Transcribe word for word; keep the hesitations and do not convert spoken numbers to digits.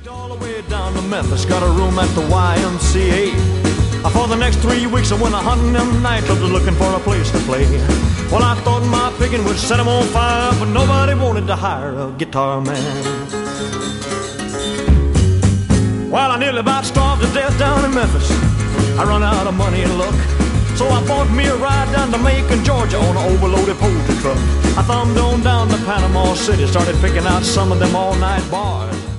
all the way down to Memphis, got a room at the Y M C A. For the next three weeks I went a hunting them nightclubs looking for a place to play. Well, I thought my picking would set them on fire, but nobody wanted to hire a guitar man. Well, I nearly about starved to death down in Memphis. I run out of money and luck, so I bought me a ride down to Macon, Georgia on an overloaded poultry truck. I thumbed on down to Panama City, started picking out some of them all-night bars.